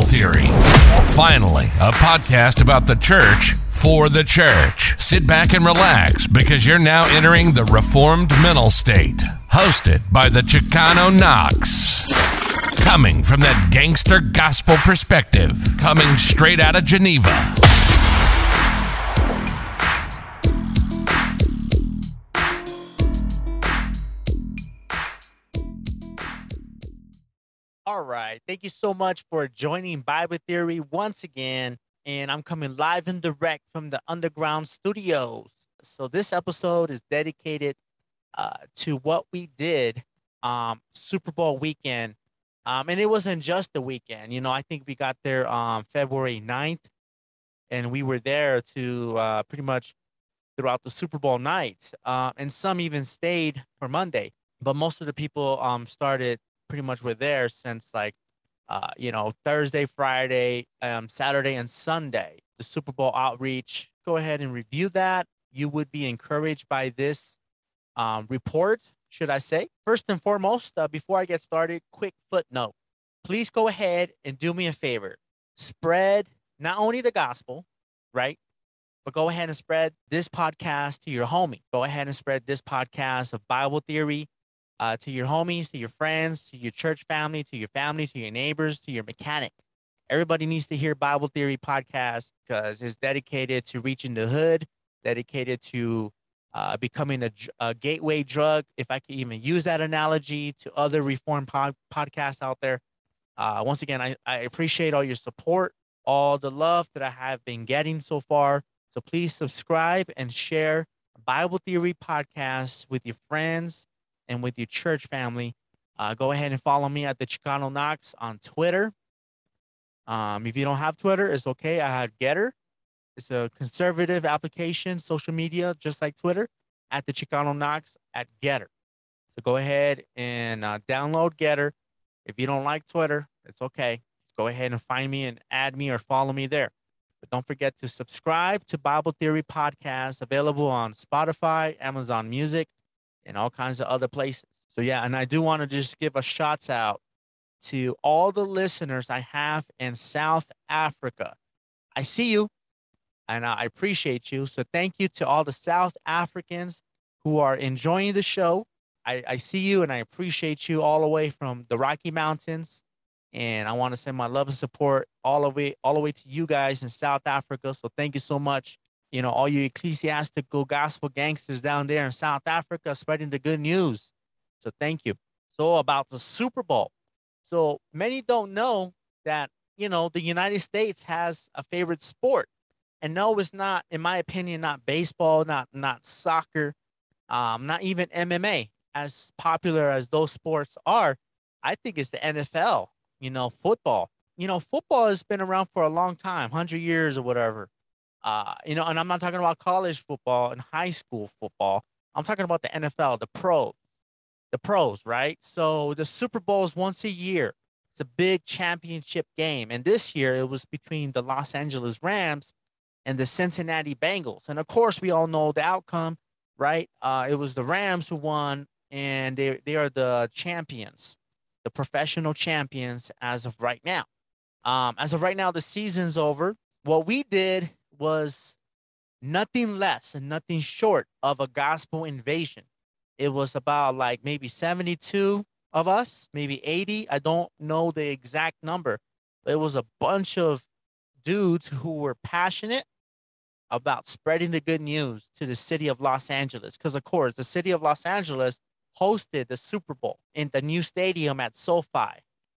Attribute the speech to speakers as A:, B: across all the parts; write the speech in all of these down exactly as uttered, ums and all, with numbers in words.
A: Theory. Finally, a podcast about the church for the church. Sit back and relax because you're now entering the Reformed mental state. Hosted by the Chicano Knox. Coming from that gangster gospel perspective. Coming straight out of Geneva.
B: All right. Thank you so much for joining Bible Theory once again. And I'm coming live and direct from the Underground Studios. So this episode is dedicated uh, to what we did um, Super Bowl weekend. Um, and it wasn't just the weekend. You know, I think we got there on February ninth. And we were there to uh, pretty much throughout the Super Bowl night. Uh, and some even stayed for Monday. But most of the people um, started pretty much were there since like, uh, you know, Thursday, Friday, um, Saturday, and Sunday. The Super Bowl outreach. Go ahead and review that. You would be encouraged by this um, report, should I say. First and foremost, uh, before I get started, quick footnote. Please go ahead and do me a favor. Spread not only the gospel, right? But go ahead and spread this podcast to your homie. Go ahead and spread this podcast of Bible Theory Uh, to your homies, to your friends, to your church family, to your family, to your neighbors, to your mechanic. Everybody needs to hear Bible Theory podcast because it's dedicated to reaching the hood, dedicated to uh, becoming a, a gateway drug, if I could even use that analogy, to other Reformed pod podcasts out there. Uh, once again, I, I appreciate all your support, all the love that I have been getting so far. So please subscribe and share Bible Theory podcast with your friends and with your church family. Uh, go ahead and follow me at the Chicano Knox on Twitter. Um, if you don't have Twitter, it's okay. I have Getter. It's a conservative application, social media, just like Twitter, at the Chicano Knox at Getter. So go ahead and uh, download Getter. If you don't like Twitter, it's okay. Just go ahead and find me and add me or follow me there. But don't forget to subscribe to Bible Theory Podcast, available on Spotify, Amazon Music, and all kinds of other places. So yeah, and I do want to just give a shout out to all the listeners I have in South Africa. I see you and I appreciate you. So thank you to all the South Africans who are enjoying the show. I, I see you and I appreciate you all the way from the Rocky Mountains. And I want to send my love and support all the way, all the way to you guys in South Africa. So thank you so much. You know, all you ecclesiastical gospel gangsters down there in South Africa spreading the good news. So thank you. So about the Super Bowl. So many don't know that, you know, the United States has a favorite sport. And no, it's not, in my opinion, not baseball, not, not soccer, um, not even M M A. As popular as those sports are, I think it's the N F L, you know, football. You know, football has been around for a long time, one hundred years or whatever. Uh, you know, and I'm not talking about college football and high school football. I'm talking about the N F L, the pro, the pros, right? So the Super Bowl is once a year. It's a big championship game. And this year it was between the Los Angeles Rams and the Cincinnati Bengals. And of course, we all know the outcome, right? Uh, it was the Rams who won, and they, they are the champions, the professional champions as of right now. Um, as of right now, the season's over. What we did was nothing less and nothing short of a gospel invasion. It was about like maybe seventy-two of us, maybe eighty. I don't know the exact number. But it was a bunch of dudes who were passionate about spreading the good news to the city of Los Angeles. Because, of course, the city of Los Angeles hosted the Super Bowl in the new stadium at SoFi.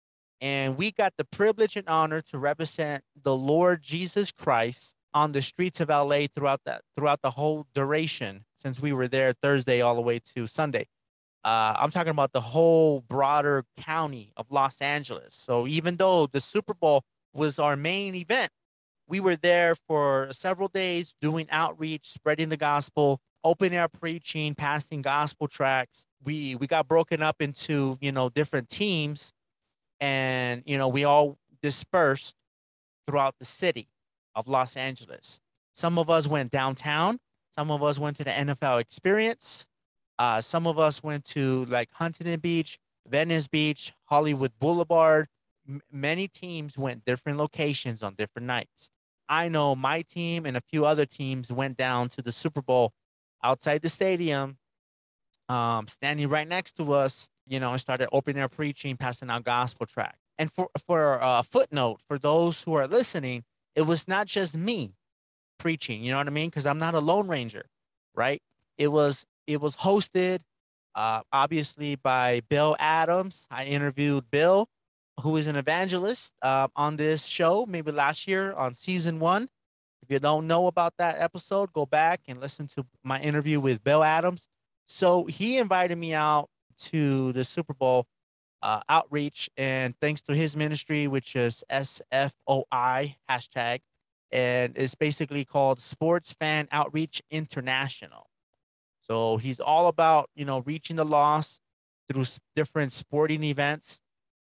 B: And we got the privilege and honor to represent the Lord Jesus Christ on the streets of L A throughout that throughout the whole duration, since we were there Thursday all the way to Sunday. Uh, I'm talking about the whole broader county of Los Angeles. So even though the Super Bowl was our main event, we were there for several days doing outreach, spreading the gospel, open air preaching, passing gospel tracts. We we got broken up into, you know, different teams, and, you know, we all dispersed throughout the city of Los Angeles. Some of us went downtown. Some of us went to the N F L Experience. Uh, some of us went to like Huntington Beach, Venice Beach, Hollywood Boulevard, m- many teams went different locations on different nights. I know my team and a few other teams went down to the Super Bowl outside the stadium, um, standing right next to us, you know, and started open air preaching, passing out gospel track. And for for a uh, footnote for those who are listening, it was not just me preaching. You know what I mean? Because I'm not a lone ranger, right? It was it was hosted, uh, obviously by Bill Adams. I interviewed Bill, who is an evangelist, uh, on this show, maybe last year on season one. If you don't know about that episode, go back and listen to my interview with Bill Adams. So he invited me out to the Super Bowl uh, outreach, and thanks to his ministry, which is S F O I hashtag, and it's basically called Sports Fan Outreach International. So he's all about, you know, reaching the lost through s- different sporting events.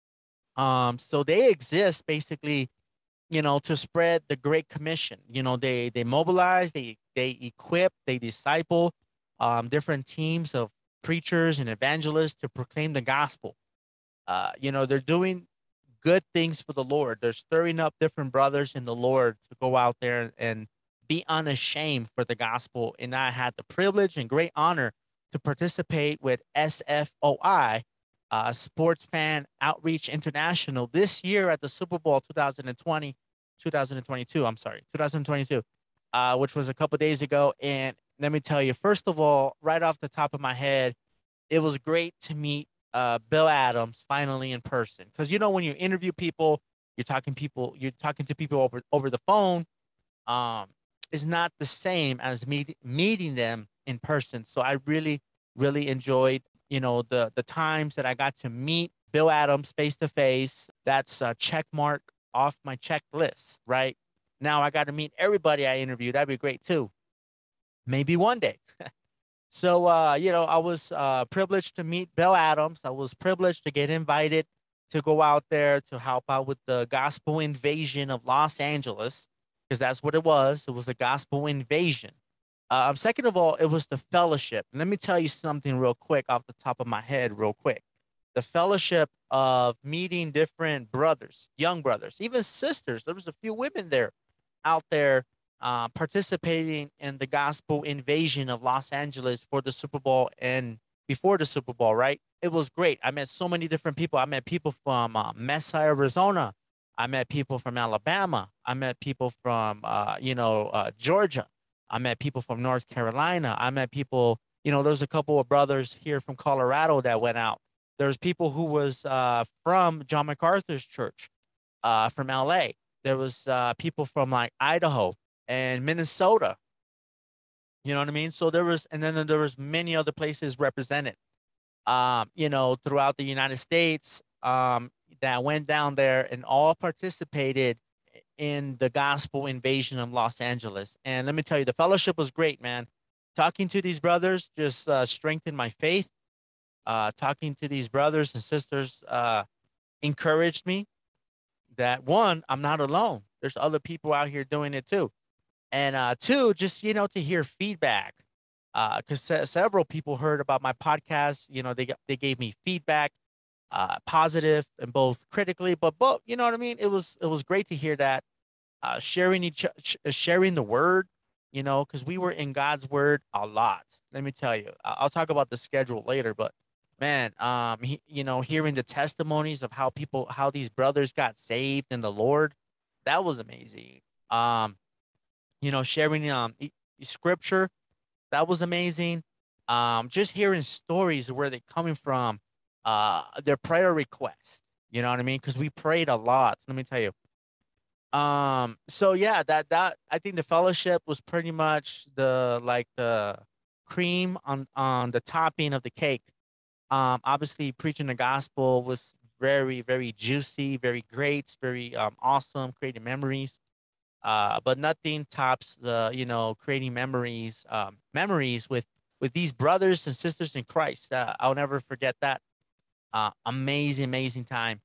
B: Um, so they exist basically, you know, to spread the Great Commission. You know, they they mobilize, they they equip, they disciple um, different teams of preachers and evangelists to proclaim the gospel. Uh, you know, they're doing good things for the Lord. They're stirring up different brothers in the Lord to go out there and be unashamed for the gospel. And I had the privilege and great honor to participate with S F O I, uh, Sports Fan Outreach International, this year at the Super Bowl twenty twenty, twenty twenty-two. I'm sorry, twenty twenty-two, uh, which was a couple days ago. And let me tell you, first of all, right off the top of my head, it was great to meet uh, Bill Adams finally in person. Because you know, when you interview people, you're talking people, you're talking to people over over the phone. Um, is not the same as meet, meeting them in person. So I really, really enjoyed, you know, the the times that I got to meet Bill Adams face to face. That's a check mark off my checklist. Right now, I got to meet everybody I interviewed. That'd be great too. Maybe one day. So, uh, you know, I was uh, privileged to meet Bill Adams. I was privileged to get invited to go out there to help out with the gospel invasion of Los Angeles, because that's what it was. It was a gospel invasion. Um, second of all, it was the fellowship. Let me tell you something real quick off the top of my head, real quick. The fellowship of meeting different brothers, young brothers, even sisters. There was a few women there out there uh, participating in the gospel invasion of Los Angeles for the Super Bowl and before the Super Bowl, right? It was great. I met so many different people. I met people from uh, Mesa, Arizona. I met people from Alabama. I met people from, uh, you know, uh, Georgia. I met people from North Carolina. I met people, you know, there's a couple of brothers here from Colorado that went out. There's people who was uh, from John MacArthur's church, uh, from L A. There was uh, people from like Idaho and Minnesota. You know what I mean? So there was, and then there was many other places represented, um, you know, throughout the United States, um, that went down there and all participated in the gospel invasion of Los Angeles. And let me tell you, the fellowship was great, man. Talking to these brothers just uh, strengthened my faith. Uh, talking to these brothers and sisters uh, encouraged me that one, I'm not alone. There's other people out here doing it too. And uh, two, just, you know, to hear feedback, because se- several people heard about my podcast. You know, they got, they gave me feedback, uh, positive and both critically, but both, you know what I mean. It was it was great to hear that, uh, sharing each sh- sharing the word, you know, because we were in God's word a lot. Let me tell you, I- I'll talk about the schedule later, but man, um, he, you know, hearing the testimonies of how people, how these brothers got saved in the Lord, that was amazing. Um, you know, sharing um e- e- scripture, that was amazing. Um, just hearing stories of where they're coming from, uh, their prayer request. You know what I mean? Because we prayed a lot. Let me tell you. Um, so yeah, that that I think the fellowship was pretty much the like the cream on on the topping of the cake. Um, obviously, preaching the gospel was very very juicy, very great, very um, awesome, creating memories. Uh, but nothing tops the, you know, creating memories, um, memories with with these brothers and sisters in Christ. Uh, I'll never forget that. Uh, amazing, amazing time.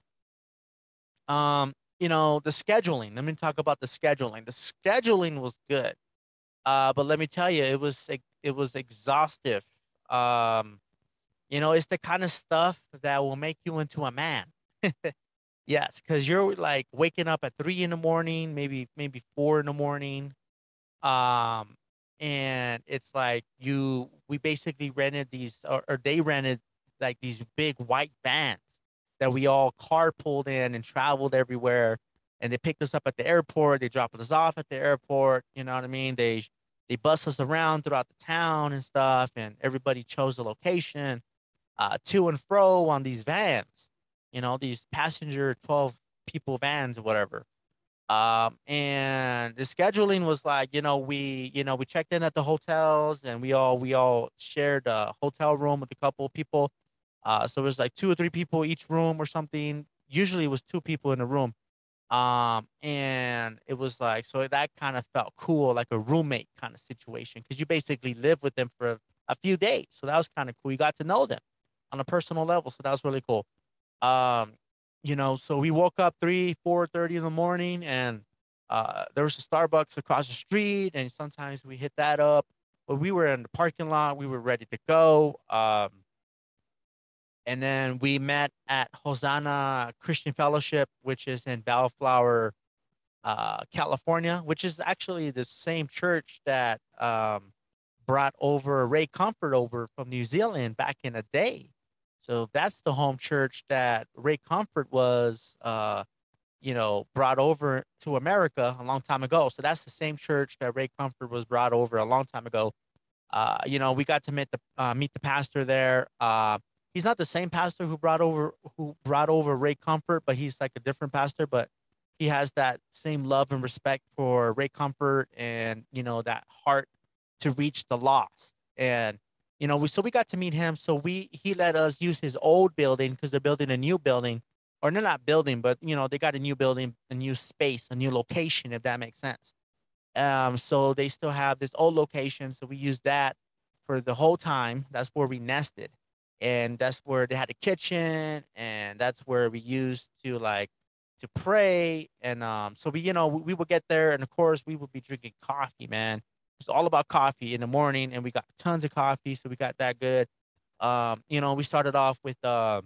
B: Um, you know, the scheduling. Let me talk about the scheduling. The scheduling was good, uh, but let me tell you, it was ex- it was exhaustive. Um, you know, it's the kind of stuff that will make you into a man. Yes, because you're like waking up at three in the morning, maybe maybe four in the morning. Um, and it's like you we basically rented these, or, or they rented like these big white vans that we all carpooled in and traveled everywhere. And they picked us up at the airport. They dropped us off at the airport. You know what I mean? They they bus us around throughout the town and stuff, and everybody chose a location, uh, to and fro on these vans. You know, these passenger twelve people vans or whatever. Um, and the scheduling was like, you know, we, you know, we checked in at the hotels, and we all, we all shared a hotel room with a couple of people. Uh, so it was like two or three people each room or something. Usually it was two people in a room. Um, and it was like, so that kind of felt cool, like a roommate kind of situation. Cause you basically live with them for a, a few days. So that was kind of cool. You got to know them on a personal level. So that was really cool. Um, you know, so we woke up three, four thirty in the morning, and uh, there was a Starbucks across the street, and sometimes we hit that up. But we were in the parking lot, we were ready to go. Um, and then we met at Hosanna Christian Fellowship, which is in Bellflower, uh, California, which is actually the same church that um, brought over Ray Comfort over from New Zealand back in the day. So that's the home church that Ray Comfort was, uh, you know, brought over to America a long time ago. So that's the same church that Ray Comfort was brought over a long time ago. Uh, you know, we got to meet the uh, meet the pastor there. Uh, he's not the same pastor who brought over who brought over Ray Comfort, but he's like a different pastor. But he has that same love and respect for Ray Comfort, and you know that heart to reach the lost. And you know, we so we got to meet him. So we he let us use his old building because they're building a new building, or they're not building, but you know they got a new building, a new space, a new location, if that makes sense. Um, so they still have this old location. So we used that for the whole time. That's where we nested. And that's where they had a kitchen, and that's where we used to like to pray. And um, so we, you know, we, we would get there, and of course we would be drinking coffee, man. It's all about coffee in the morning, and we got tons of coffee, so we got that good. Um, you know, we started off with uh,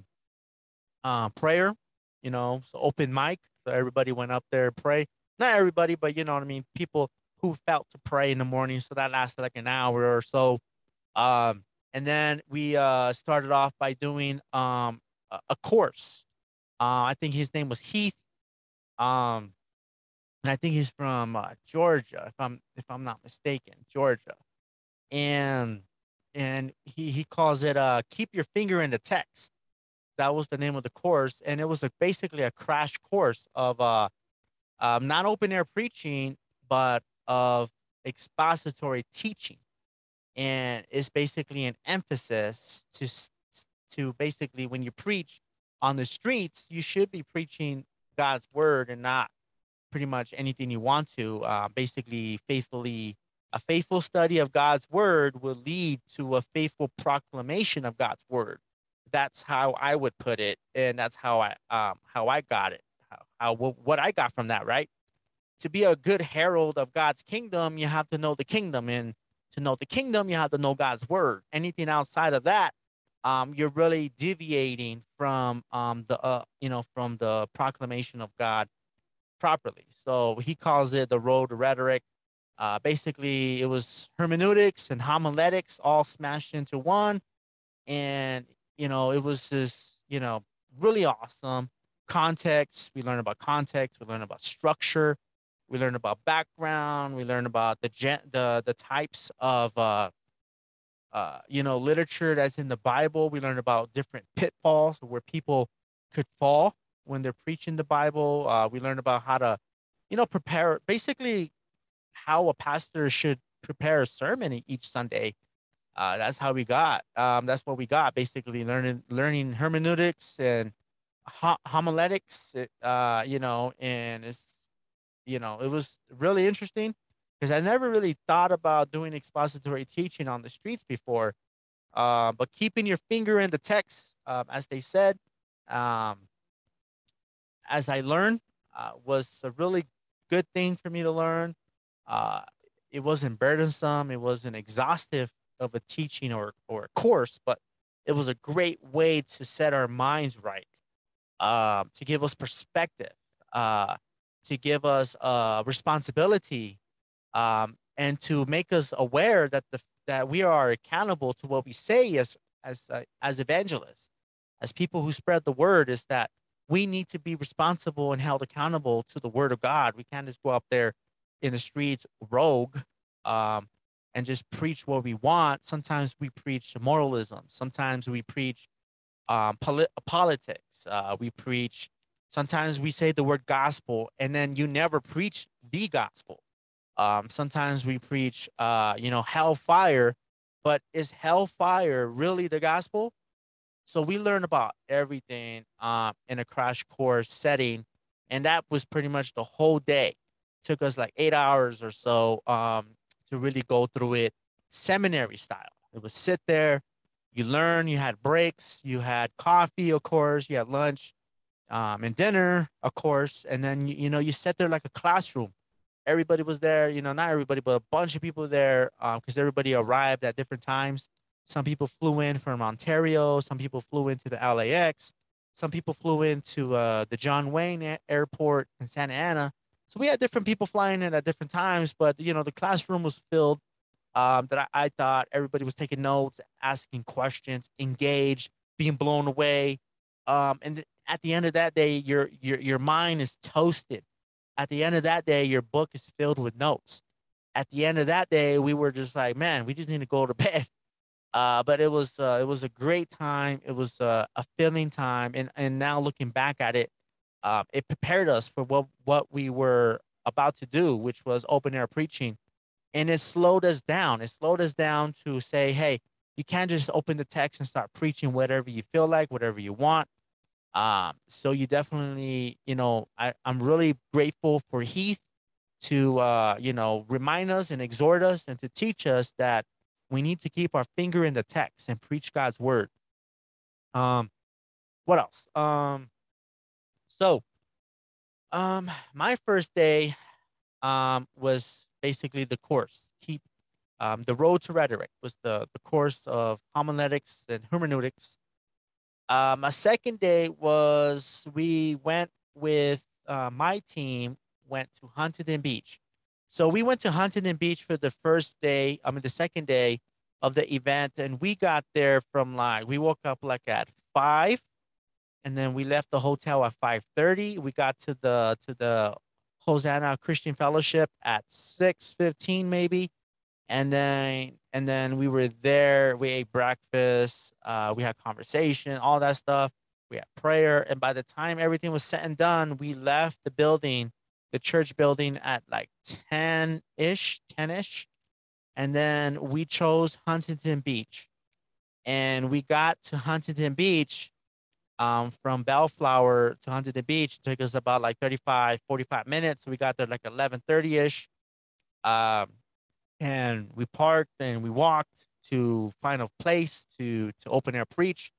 B: uh, prayer, you know, so open mic. So everybody went up there and pray. Not everybody, but you know what I mean. People who felt to pray in the morning. So that lasted like an hour or so. Um, and then we uh, started off by doing um, a, a course. Uh, I think his name was Heath. Um, and I think he's from uh, Georgia, if I'm if I'm not mistaken, Georgia. And and he he calls it uh, "Keep Your Finger in the Text." That was the name of the course, and it was a, basically a crash course of uh, um, not open air preaching, but of expository teaching. And it's basically an emphasis to to basically when you preach on the streets, you should be preaching God's word and not pretty much anything you want to. Uh, basically, faithfully, a faithful study of God's word will lead to a faithful proclamation of God's word. That's how I would put it, and that's how I um how I got it. How, how what I got from that, right? To be a good herald of God's kingdom, you have to know the kingdom, and to know the kingdom, you have to know God's word. Anything outside of that, um, you're really deviating from um the uh you know from the proclamation of God properly. So he calls it the road to rhetoric. Uh, basically, it was hermeneutics and homiletics all smashed into one, and you know it was just you know really awesome. Context. We learn about context. We learn about structure. We learn about background. We learn about the gen- the the types of uh, uh, you know literature that's in the Bible. We learn about different pitfalls where people could fall when they're preaching the Bible. Uh, we learn about how to, you know, prepare basically how a pastor should prepare a sermon e- each Sunday. Uh, that's how we got. Um, that's what we got. Basically, learning learning hermeneutics and ho- homiletics. It, uh, you know, and it's you know, it was really interesting because I never really thought about doing expository teaching on the streets before. Uh, but keeping your finger in the text, um, as they said, um, as I learned, uh, was a really good thing for me to learn. Uh, it wasn't burdensome. It wasn't exhaustive of a teaching or or a course, but it was a great way to set our minds right. um, to give us perspective, uh, to give us uh, responsibility, um, and to make us aware that the that we are accountable to what we say as as uh, as evangelists, as people who spread the word. Is that we need to be responsible and held accountable to the word of God. We can't just go up there in the streets rogue, um, and just preach what we want. Sometimes we preach moralism. Sometimes we preach um, polit- politics. Uh, we preach. Sometimes we say the word gospel, and then you never preach the gospel. Um, sometimes we preach, uh, you know, hellfire, but is hellfire really the gospel? So we learn about everything um, in a crash course setting, and that was pretty much the whole day. Took us like eight hours or so um, to really go through it, seminary style. It was sit there, you learn, you had breaks, you had coffee, of course, you had lunch, um, and dinner, of course, and then you, you know you sat there like a classroom. Everybody was there, you know, not everybody, but a bunch of people there because um, everybody arrived at different times. Some people flew in from Ontario. Some people flew into the L A X. Some people flew into uh, the John Wayne a- Airport in Santa Ana. So we had different people flying in at different times, but you know, the classroom was filled. Um, that I, I thought everybody was taking notes, asking questions, engaged, being blown away. Um, and th- at the end of that day, your your your mind is toasted. At the end of that day, your book is filled with notes. At the end of that day, we were just like, man, we just need to go to bed. Uh, but it was uh, it was a great time. It was uh, a filling time, and and now looking back at it, um, it prepared us for what what we were about to do, which was open air preaching, and it slowed us down. It slowed us down to say, hey, you can't just open the text and start preaching whatever you feel like, whatever you want. Um, so you definitely, you know, I, I'm really grateful for Heath to, uh, you know, remind us and exhort us and to teach us that we need to keep our finger in the text and preach God's word. Um, what else? Um, so, um, my first day, um, was basically the course. Keep, um, the road to rhetoric was the the course of homiletics and hermeneutics. Um, a second day was we went with uh, my team went to Huntington Beach. So we went to Huntington Beach for the first day. I mean, the second day of the event, and we got there from like we woke up like at five, and then we left the hotel at five thirty. We got to the to the Hosanna Christian Fellowship at six fifteen maybe, and then and then we were there. We ate breakfast. Uh, we had conversation, all that stuff. We had prayer, and by the time everything was said and done, we left the building, the church building, at like ten ish, ten ish, and then we chose Huntington Beach, and we got to Huntington Beach. Um, from Bellflower to Huntington Beach, it took us about like thirty-five, forty-five minutes. We got there like eleven thirty ish. Um, and we parked and we walked to find a place to to open air preach.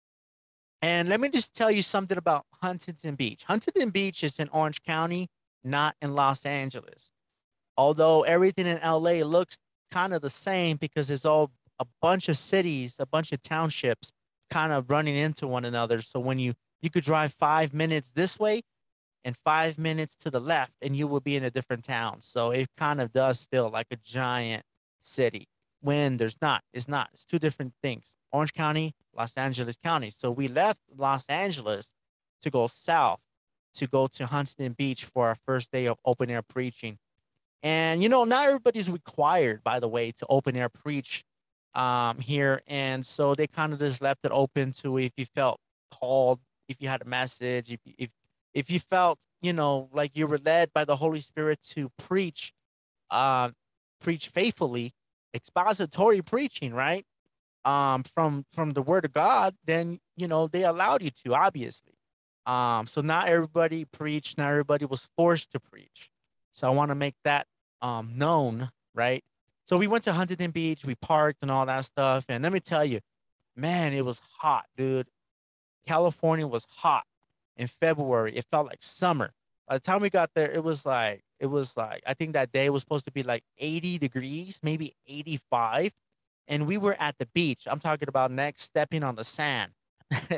B: And let me just tell you something about Huntington Beach. Huntington Beach is in Orange County, not in Los Angeles. Although everything in L A looks kind of the same because it's all a bunch of cities, a bunch of townships kind of running into one another. So when you you could drive five minutes this way and five minutes to the left, and you will be in a different town. So it kind of does feel like a giant city when there's not. It's not. It's two different things. Orange County, Los Angeles County. So we left Los Angeles to go south to go to Huntington Beach for our first day of open air preaching. And you know, not everybody's required, by the way, to open air preach um, here. And so they kind of just left it open to if you felt called, if you had a message, if if if you felt, you know, like you were led by the Holy Spirit to preach, uh, preach faithfully, expository preaching, right? Um, from from the Word of God, then you know they allowed you to, obviously. Um, so not everybody preached, not everybody was forced to preach. So I want to make that um known, right? So we went to Huntington Beach, we parked and all that stuff, and let me tell you, man, it was hot, dude. California was hot in February. It felt like summer. By the time we got there, it was like it was like I think that day was supposed to be like eighty degrees, maybe eighty-five, and we were at the beach. I'm talking about next stepping on the sand.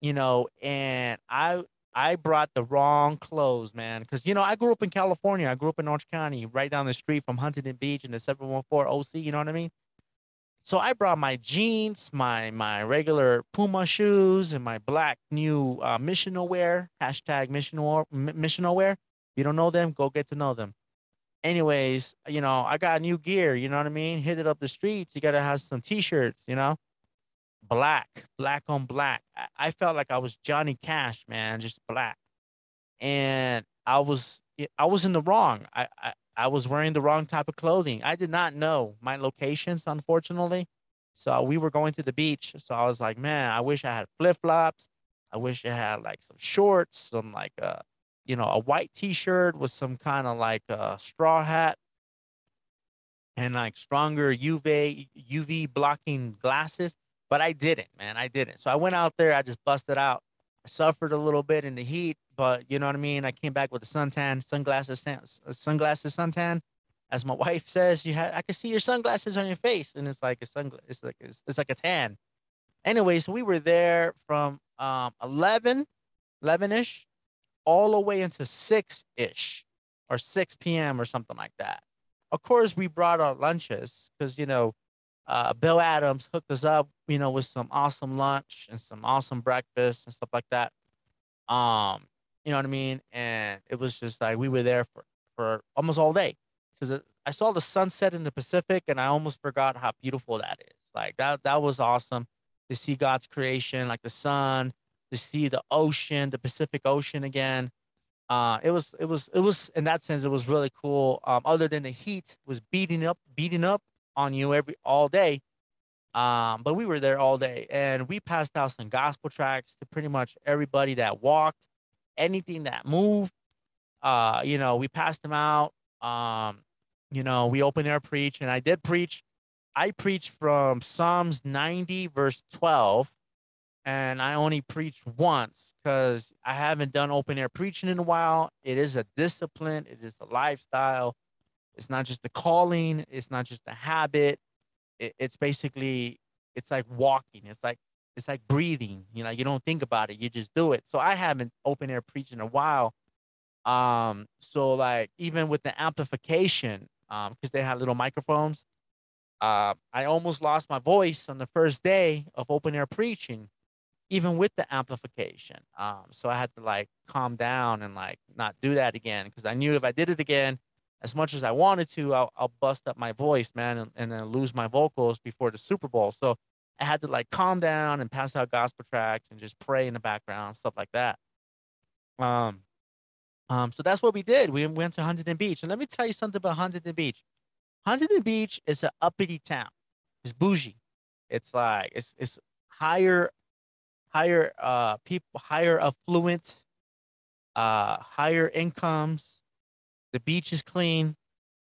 B: you know, and I I brought the wrong clothes, man, because you know I grew up in California. I grew up in Orange County, right down the street from Huntington Beach and the seven one four O C. You know what I mean? So I brought my jeans, my my regular Puma shoes, and my black new uh, missional wear. Hashtag missional missional wear. If you don't know them, go get to know them. Anyways, you know, I got new gear. You know what I mean? Hit it up the streets. You gotta have some t-shirts. You know, black, black on black. I, I felt like I was Johnny Cash, man, just black. And I was I was in the wrong. I, I I was wearing the wrong type of clothing. I did not know my locations, unfortunately. So we were going to the beach. So I was like, man, I wish I had flip flops. I wish I had like some shorts, some like uh, you know, a white t-shirt with some kind of like a straw hat and like stronger U V U V blocking glasses. But I didn't, man. I didn't. So I went out there. I just busted out. I suffered a little bit in the heat, but you know what I mean. I came back with a suntan, sunglasses, san- sunglasses, suntan. As my wife says, you have. I can see your sunglasses on your face, and it's like a sunglass. It's like it's, it's like a tan. Anyway, so we were there from um eleven, eleven ish, all the way into six ish, or six p m or something like that. Of course, we brought our lunches because you know uh, Bill Adams hooked us up, you know, with some awesome lunch and some awesome breakfast and stuff like that. Um, you know what I mean? And it was just like we were there for for almost all day because I saw the sunset in the Pacific, and I almost forgot how beautiful that is. Like that that was awesome to see God's creation, like the sun, to see the ocean, the Pacific Ocean again. Uh, it was it was it was in that sense it was really cool. Um, other than the heat was beating up beating up on you every all day. Um, but we were there all day, and we passed out some gospel tracks to pretty much everybody that walked, anything that moved. Uh, you know, we passed them out. Um, you know, we open air preach, and I did preach. I preached from Psalms ninety, verse twelve, and I only preached once because I haven't done open air preaching in a while. It is a discipline, it is a lifestyle. It's not just the calling, it's not just a habit. It, it's basically it's like walking. It's like it's like breathing. You know, you don't think about it, you just do it. So I haven't open air preached in a while. Um, so like even with the amplification, um, because they had little microphones, uh, I almost lost my voice on the first day of open air preaching, even with the amplification. Um, so I had to like calm down and like not do that again because I knew if I did it again, as much as I wanted to, I'll, I'll bust up my voice, man, and, and then lose my vocals before the Super Bowl. So I had to like calm down and pass out gospel tracks and just pray in the background, stuff like that. Um, um, so that's what we did. We went to Huntington Beach, and let me tell you something about Huntington Beach. Huntington Beach is an uppity town. It's bougie. It's like it's it's higher higher uh people higher affluent, uh higher incomes. The beach is clean.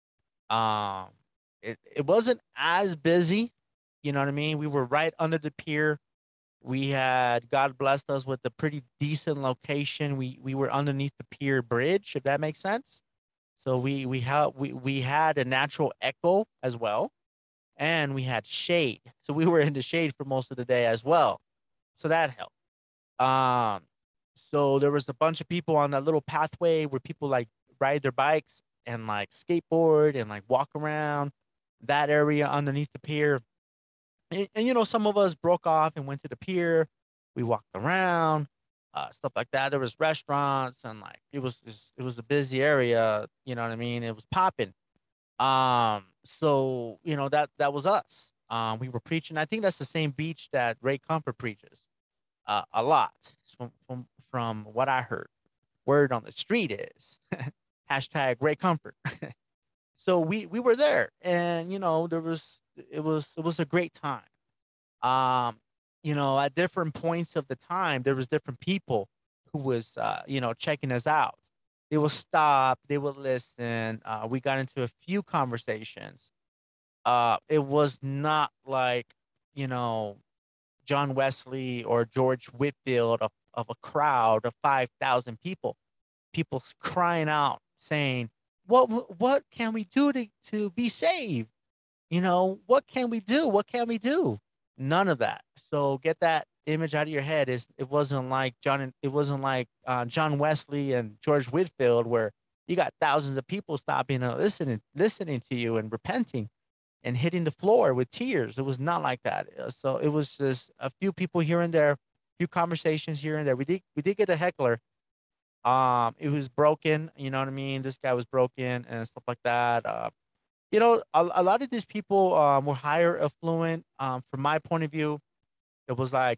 B: Um it, it wasn't as busy, you know what I mean? We were right under the pier. We had God blessed us with a pretty decent location. We we were underneath the pier bridge, if that makes sense. So we we had we, we had a natural echo as well, and we had shade. So we were in the shade for most of the day as well. So that helped. Um, so there was a bunch of people on that little pathway where people like ride their bikes and like skateboard and like walk around that area underneath the pier. And, and you know, some of us broke off and went to the pier. We walked around, uh, stuff like that. There was restaurants and like it was it was a busy area. You know what I mean? It was popping. Um, so you know that that was us. Um, we were preaching. I think that's the same beach that Ray Comfort preaches uh, a lot from, from from what I heard. Word on the street is hashtag Ray Comfort. So we we were there, and you know there was it was it was a great time. Um, you know, at different points of the time, there was different people who was uh, you know checking us out. They would stop, they would listen. Uh, we got into a few conversations. Uh, it was not like you know John Wesley or George Whitfield of, of a crowd of five thousand people, people crying out saying, what, what can we do to, to be saved? You know, what can we do? What can we do? None of that. So get that. image out of your head is it wasn't like John and it wasn't like uh, John Wesley and George Whitfield where you got thousands of people stopping and listening listening to you and repenting and hitting the floor with tears. It was not like that. Uh, So it was just a few people here and there, few conversations here and there. We did we did get a heckler. Um, it was broken. You know what I mean? This guy was broken and stuff like that. Uh, you know, a, a lot of these people um, were higher affluent. Um, from my point of view, it was like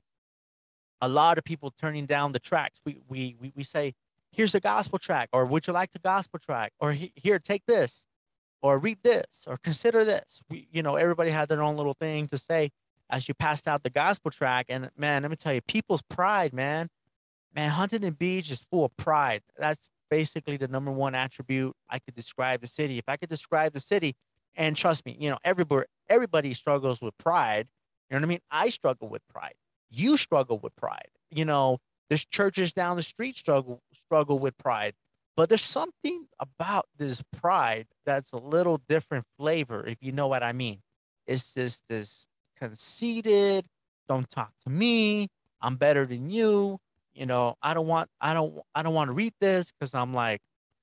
B: a lot of people turning down the tracks. We we we, we say, here's the gospel track, or would you like the gospel track, or here, take this, or read this, or consider this. We, you know, everybody had their own little thing to say as you passed out the gospel track. And man, let me tell you, people's pride, man, man, Huntington Beach is full of pride. That's basically the number one attribute I could describe the city. If I could describe the city, and trust me, you know, everybody everybody struggles with pride. You know what I mean? I struggle with pride. You struggle with pride. You know, there's churches down the street struggle struggle with pride. But there's something about this pride that's a little different flavor, if you know what I mean. It's just this conceited, don't talk to me, I'm better than you. You know, I don't want I don't I don't want to read this because I'm like,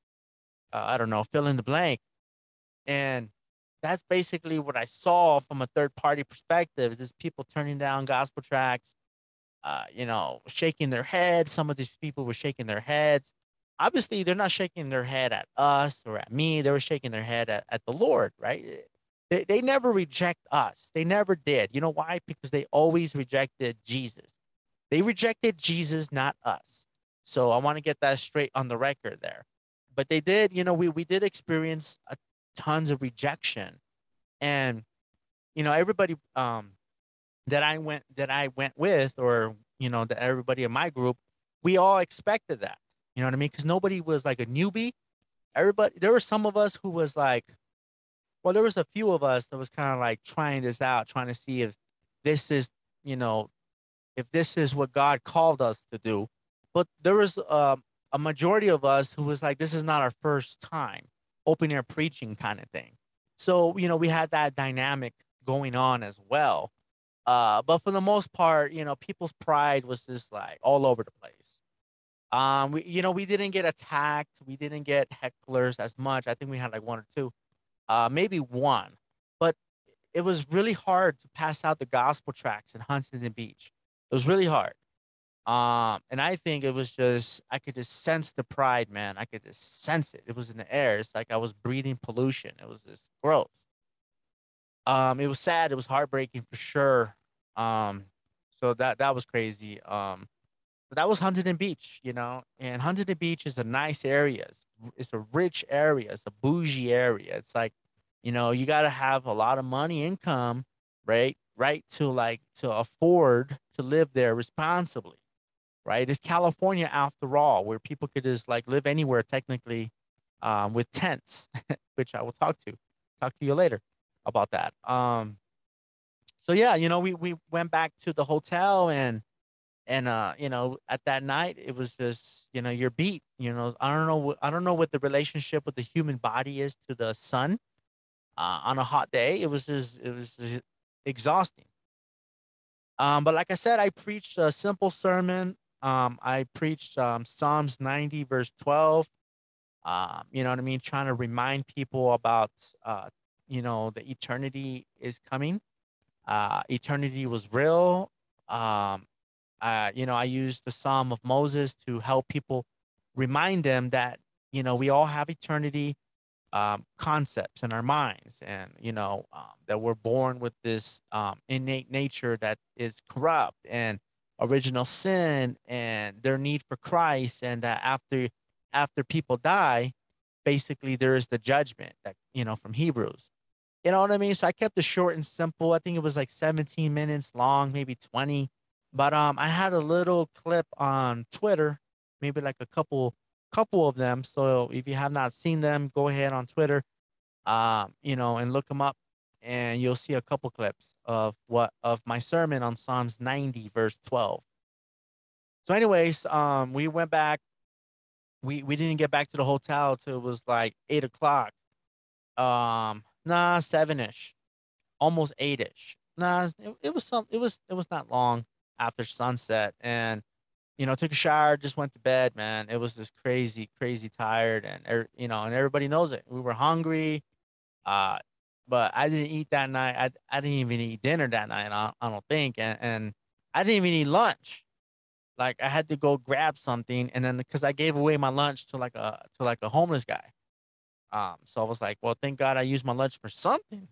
B: uh, I don't know, fill in the blank. And that's basically what I saw from a third party perspective is just people turning down gospel tracks, uh, you know, shaking their heads. Some of these people were shaking their heads. Obviously, they're not shaking their head at us or at me. They were shaking their head at, at the Lord, right? They, they never reject us. They never did. You know why? Because they always rejected Jesus. They rejected Jesus, not us. So I want to get that straight on the record there. But they did, you know, we, we did experience a, tons of rejection. And, you know, everybody um, that I went that I went with, or you know, that everybody in my group, we all expected that. You know what I mean? Because nobody was like a newbie. Everybody, there were some of us who was like, well, there was a few of us that was kind of like trying this out, trying to see if this is, you know, if this is what God called us to do. But there was um, a majority of us who was like, this is not our first time open air preaching kind of thing. So, you know, we had that dynamic going on as well. Uh, but for the most part, you know, people's pride was just like all over the place. Um, we, you know, we didn't get attacked. We didn't get hecklers as much. I think we had like one or two, uh, maybe one. But it was really hard to pass out the gospel tracts in Huntington Beach. It was really hard. Um, and I think it was just I could just sense the pride, man. I could just sense it. It was in the air. It's like I was breathing pollution. It was just gross. Um, it was sad. It was heartbreaking for sure. Um, so that that was crazy. Um, but that was Huntington Beach, you know. And Huntington Beach is a nice area. It's, it's a rich area. It's a bougie area. It's like, you know, you got to have a lot of money, income, right, right, to like to afford to live there responsibly, right? It's California after all, where people could just like live anywhere technically, um, with tents, which I will talk to talk to you later about that. Um, so yeah, you know, we we went back to the hotel and and uh, you know, at that night it was just you know you're beat. You know, I don't know wh- I don't know what the relationship with the human body is to the sun uh, on a hot day. It was just it was just exhausting. Um, but like I said, I preached a simple sermon. Um, I preached um, Psalms ninety, verse twelve. Um, you know what I mean? Trying to remind people about, uh, you know, the eternity is coming. Uh, eternity was real. Um, uh, you know, I used the Psalm of Moses to help people remind them that, you know, we all have eternity um, concepts in our minds, and you know um, that we're born with this um, innate nature that is corrupt and original sin, and their need for Christ, and that after after people die, basically there is the judgment that you know from Hebrews. You know what I mean? So I kept it short and simple. I think it was like seventeen minutes long, maybe twenty. But um, I had a little clip on Twitter, maybe like a couple couple of them. So if you have not seen them, go ahead on Twitter, um, you know, and look them up, and you'll see a couple clips of what of my sermon on Psalms ninety, verse twelve. So, anyways, um, we went back. We we didn't get back to the hotel till it was like eight o'clock. Um, nah, seven ish, almost eight ish. Nah, it, it was some. It was it was not long. after sunset, and you know, took a shower, just went to bed, man. It was just crazy, crazy tired, and er, you know, and everybody knows it. We were hungry, uh, but I didn't eat that night. I I didn't even eat dinner that night. I, I don't think, and and I didn't even eat lunch. Like I had to go grab something, and then because I gave away my lunch to like a to like a homeless guy. Um, so I was like, well, thank God I used my lunch for something.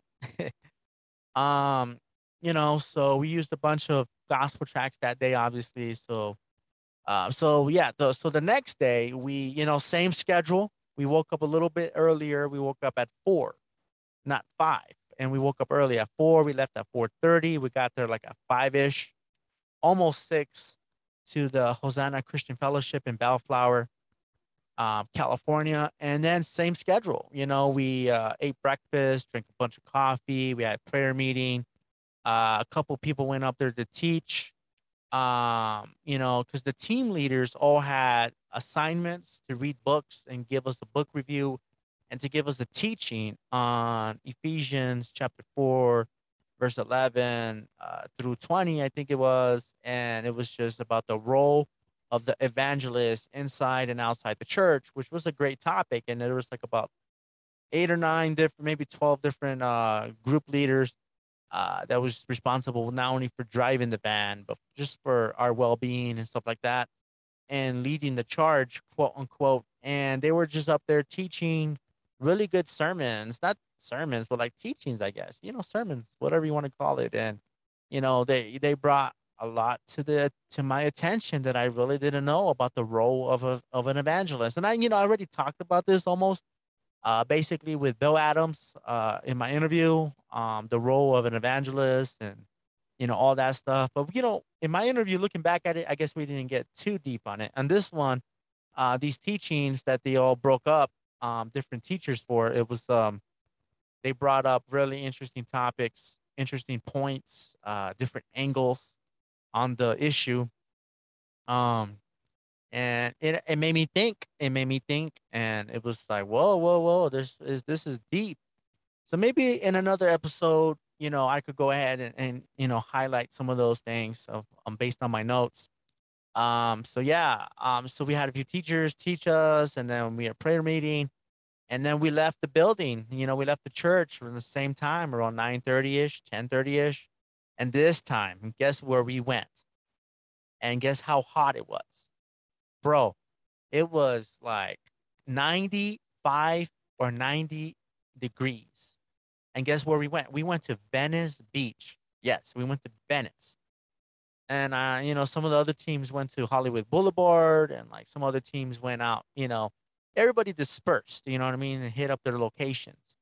B: um, you know, so we used a bunch of gospel tracks that day, obviously. So uh, so yeah, the, so the next day we, you know, same schedule. We woke up a little bit earlier. We woke up at four, not five, and we woke up early at four. We left at four thirty. We got there like at five ish, almost six, to the Hosanna Christian Fellowship in Bellflower, um, California, and then same schedule. You know, we uh, ate breakfast, drank a bunch of coffee. We had prayer meeting. Uh, a couple people went up there to teach, um you know, because the team leaders all had assignments to read books and give us a book review and to give us a teaching on Ephesians chapter four verse eleven uh, through twenty, I think it was. And it was just about the role of the evangelist inside and outside the church, which was a great topic. And there was like about eight or nine different, maybe twelve different uh group leaders uh, that was responsible not only for driving the van, but just for our well being and stuff like that, and leading the charge, quote unquote. And they were just up there teaching really good sermons, not sermons, but like teachings, I guess, you know, sermons, whatever you want to call it. And, you know, they, they brought a lot to the, to my attention that I really didn't know about the role of a, of an evangelist. And I, you know, I already talked about this almost uh, basically with Bill Adams uh, in my interview, um, the role of an evangelist and, you know, all that stuff. But, you know, in my interview, looking back at it, I guess we didn't get too deep on it. And this one, uh, these teachings that they all broke up, um, different teachers for, it was, um, they brought up really interesting topics, interesting points, uh, different angles on the issue. Um, and it, it made me think. It made me think, and it was like, whoa, whoa, whoa! This is this is deep. So maybe in another episode, you know, I could go ahead and, and you know, highlight some of those things of, um, based on my notes. Um, so yeah, um, so we had a few teachers teach us, and then we had a prayer meeting, and then we left the building. You know, we left the church at the same time, around nine thirty ish, ten thirty ish, and this time, guess where we went, and guess how hot it was, bro. It was like ninety-five or ninety degrees. And guess where we went? We went to Venice Beach. Yes, we went to Venice. And uh, you know, some of the other teams went to Hollywood Boulevard, and like some other teams went out, you know, everybody dispersed, you know what I mean, and hit up their locations.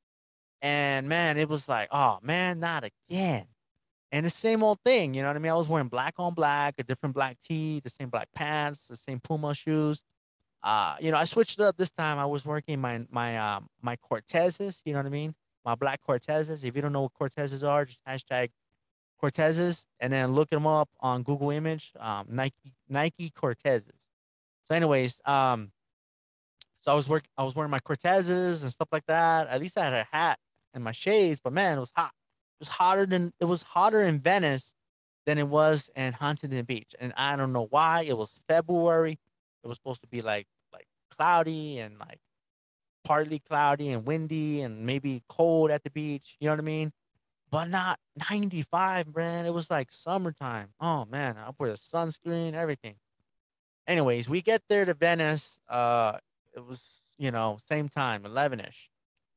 B: And man, it was like, oh man, not again. And the same old thing, you know what I mean? I was wearing black on black, a different black tee, the same black pants, the same Puma shoes. Uh, you know, I switched it up this time. I was working my my um my Cortezes, you know what I mean? My black Cortezes. If you don't know what Cortezes are, just hashtag Cortezes and then look them up on Google Image. Um, Nike Nike Cortezes. So, anyways, um, so I was work I was wearing my Cortezes and stuff like that. At least I had a hat and my shades, but man, it was hot. It was hotter than it was hotter in Venice than it was in Huntington Beach. And I don't know why. It was February. It was supposed to be like like cloudy and like partly cloudy and windy and maybe cold at the beach. You know what I mean? But not ninety-five, man. It was like summertime. Oh man, I put a sunscreen, everything. Anyways, we get there to Venice. Uh, it was, you know, same time, eleven ish,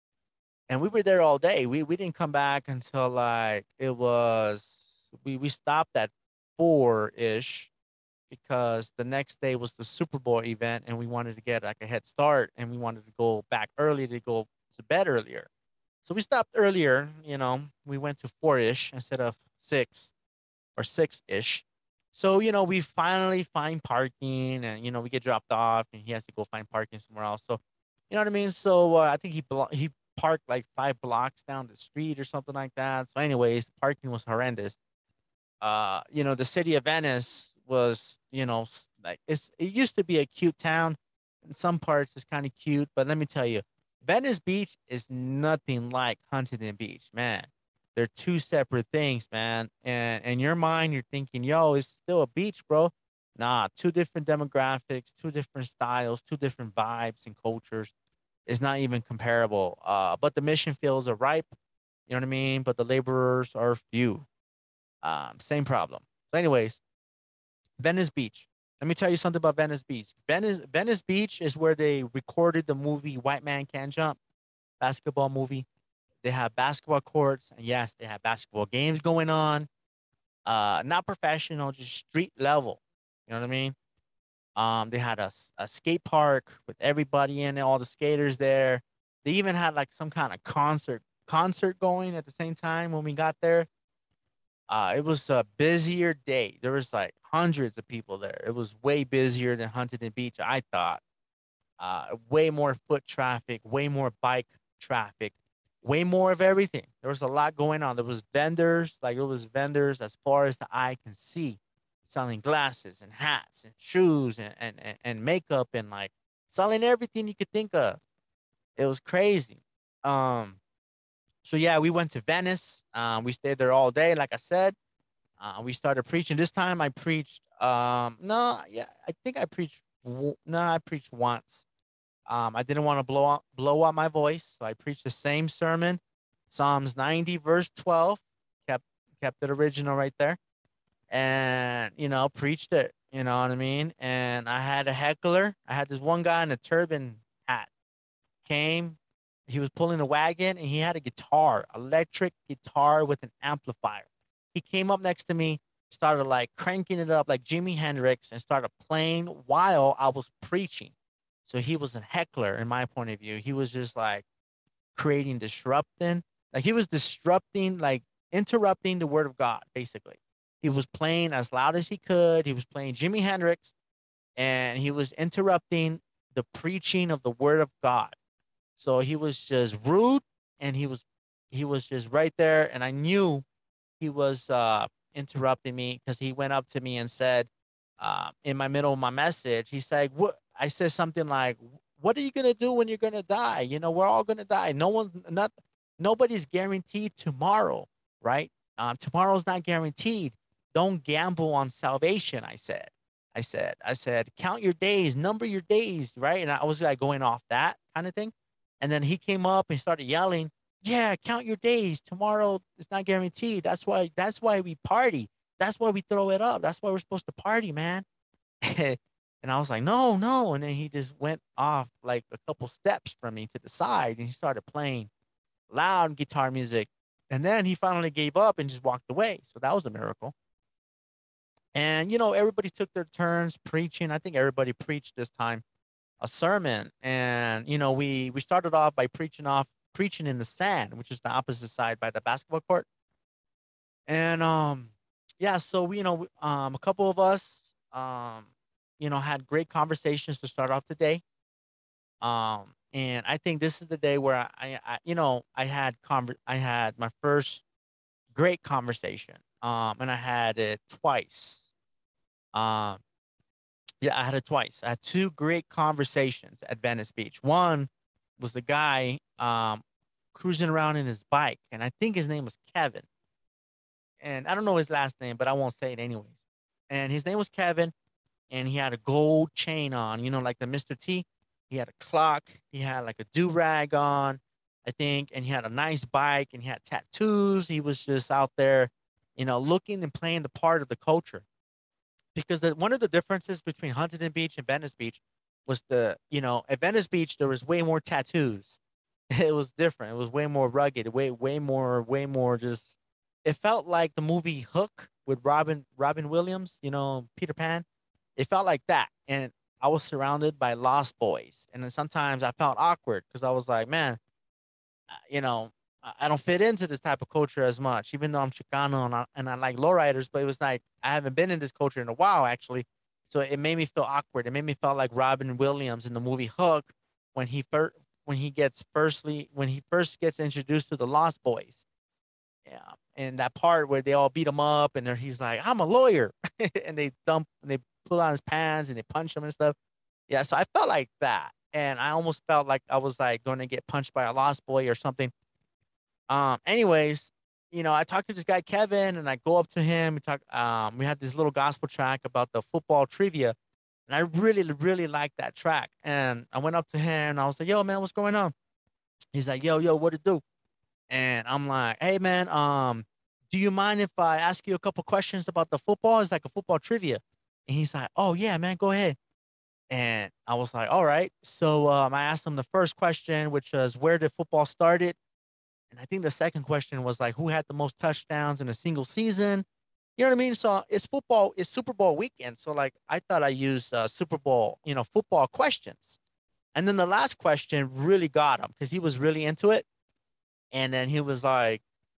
B: and we were there all day. We we didn't come back until like it was. We we stopped at four ish because the next day was the Super Bowl event, and we wanted to get like a head start, and we wanted to go back early to go to bed earlier. So we stopped earlier. You know, we went to four ish instead of six or six ish. So you know, we finally find parking, and you know, we get dropped off, and he has to go find parking somewhere else. So, you know what I mean. So uh, I think he blo- he parked like five blocks down the street or something like that. So, anyways, the parking was horrendous. Uh, you know, the city of Venice was, you know, s- like it's it used to be a cute town. In some parts, it's kind of cute, but let me tell you, Venice Beach is nothing like Huntington Beach, man. They're two separate things, man. And in your mind, you're thinking, yo, it's still a beach, bro. Nah, two different demographics, two different styles, two different vibes and cultures. It's not even comparable. Uh, but the mission fields are ripe, you know what I mean? But the laborers are few. Um, same problem. So, anyways, Venice Beach. Let me tell you something about Venice Beach. Venice Venice Beach is where they recorded the movie White Man Can't Jump, basketball movie. They have basketball courts, and yes, they have basketball games going on. Uh, not professional, just street level. You know what I mean? Um, they had a, s- a skate park with everybody in it, all the skaters there. They even had like some kind of concert concert going at the same time when we got there. Uh, it was a busier day. There was like hundreds of people there. It was way busier than Huntington Beach, I thought. Uh, way more foot traffic, way more bike traffic, way more of everything. There was a lot going on. There was vendors, like it was vendors as far as the eye can see, selling glasses and hats and shoes and and, and, and makeup and like selling everything you could think of. It was crazy. Um, so yeah, we went to Venice. Um, we stayed there all day, like I said. Uh, we started preaching. This time I preached. Um, no, yeah, I think I preached. w- No, I preached once. Um, I didn't want to blow out, blow out my voice, so I preached the same sermon, Psalms ninety, verse twelve. Kept kept it original right there, and you know, preached it. You know what I mean? And I had a heckler. I had this one guy in a turban hat came. He was pulling a wagon, and he had a guitar, electric guitar with an amplifier. He came up next to me, started like cranking it up like Jimi Hendrix, and started playing while I was preaching. So he was a heckler in my point of view. He was just like creating disrupting. Like he was disrupting, like interrupting the word of God, basically. He was playing as loud as he could. He was playing Jimi Hendrix, and he was interrupting the preaching of the word of God. So he was just rude, and he was he was just right there, and I knew he was uh interrupting me because he went up to me and said, uh, in my middle of my message, he's like, "What?" I said something like, "What are you gonna do when you're gonna die? You know, we're all gonna die. No one's not, nobody's guaranteed tomorrow, right? Um, tomorrow's not guaranteed. Don't gamble on salvation." I said, I said, I said, count your days, number your days, right? And I was like going off that kind of thing. And then he came up and started yelling, yeah, count your days. Tomorrow is not guaranteed. That's why that's why we party. That's why we throw it up. That's why we're supposed to party, man. And I was like, no, no. And then he just went off like a couple steps from me to the side, and he started playing loud guitar music. And then he finally gave up and just walked away. So that was a miracle. And you know, everybody took their turns preaching. I think everybody preached this time a sermon. And you know, we we started off by preaching off preaching in the sand, which is the opposite side by the basketball court. And um yeah, so we, you know, um a couple of us um you know had great conversations to start off the day. Um and I think this is the day where I, I, I you know, I had conver- I had my first great conversation. Um and I had it twice. Um yeah, I had it twice. I had two great conversations at Venice Beach. One was the guy um cruising around in his bike, and I think his name was Kevin. And I don't know his last name, but I won't say it anyways. And his name was Kevin, and he had a gold chain on, you know, like the mister T. He had a clock, he had like a do rag on, I think, and he had a nice bike, and he had tattoos. He was just out there, you know, looking and playing the part of the culture. Because the, one of the differences between Huntington Beach and Venice Beach was the, you know, at Venice Beach there was way more tattoos. It was different. It was way more rugged, way way more way more just. It felt like the movie Hook with Robin Robin Williams, you know, Peter Pan. It felt like that, and I was surrounded by lost boys, and then sometimes I felt awkward because I was like, man, uh, you know, I I don't fit into this type of culture as much, even though I'm Chicano and I, and I like lowriders, but it was like I haven't been in this culture in a while, actually. So it made me feel awkward. It made me feel like Robin Williams in the movie Hook when he first when he gets firstly when he first gets introduced to the Lost Boys. Yeah, and that part where they all beat him up, and he's like, "I'm a lawyer," and they dump and they pull on his pants and they punch him and stuff. Yeah, so I felt like that, and I almost felt like I was like going to get punched by a lost boy or something. Um, anyways, you know, I talked to this guy Kevin, and I go up to him. We talk. Um, we had this little gospel track about the football trivia, and I really, really liked that track. And I went up to him, and I was like, "Yo, man, what's going on?" He's like, "Yo, yo, what it do?" And I'm like, "Hey, man, um, do you mind if I ask you a couple questions about the football? It's like a football trivia." And he's like, "Oh yeah, man, go ahead." And I was like, "All right." So um, I asked him the first question, which was, "Where did football started?" And I think the second question was like, "Who had the most touchdowns in a single season?" You know what I mean? So it's football, it's Super Bowl weekend. So like, I thought I used uh, Super Bowl, you know, football questions. And then the last question really got him because he was really into it. And then he was like,